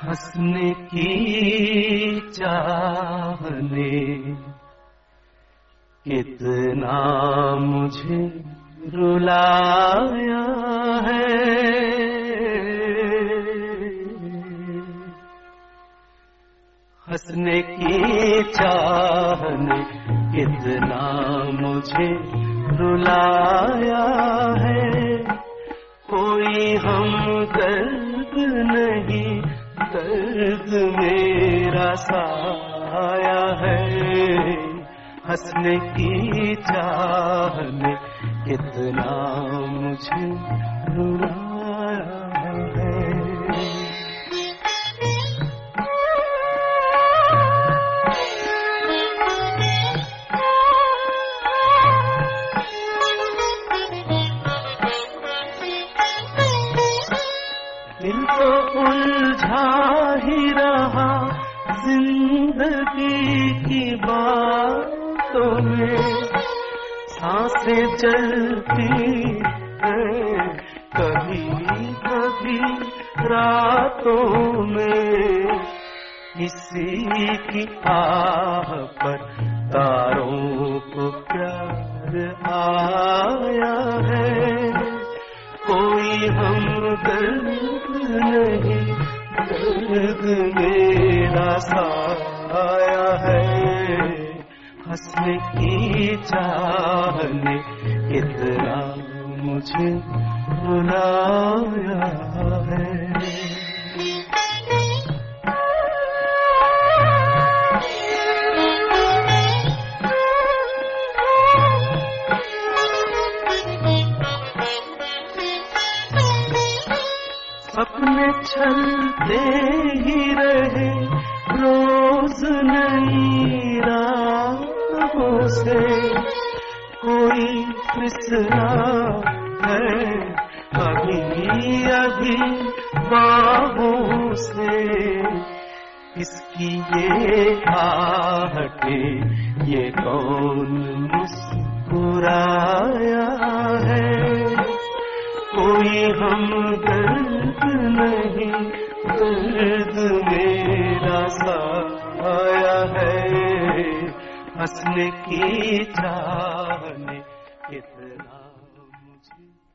हंसने की चाहने कितना मुझे रुलाया है। हंसने की चाहने कितना मुझे रुलाया है। कोई हमदर्द नहीं, दर्द मेरा साया है। हंसने की चाहने कितना मुझे रुलाया है। दिल तो उलझा ही रहा जिंदगी की बातों में। सांसें चलती हैं कभी कभी रातों में। किसी की आह पर तारों को प्यार आया है। कोई हमदर्द नहीं, दर्द मेरा साया है। हंसने की चाहने कितना मुझे रुलाया है। सपने चलते ही रहे रोज नई राहों से। कोई फिसला है अभी अभी बाहों से। किसकी ये आहटे, ये कौन मुस्कुराया है। कोई हमदर्द नहीं, दर्द मेरा साया है। हंसने की चाहने कितना मुझे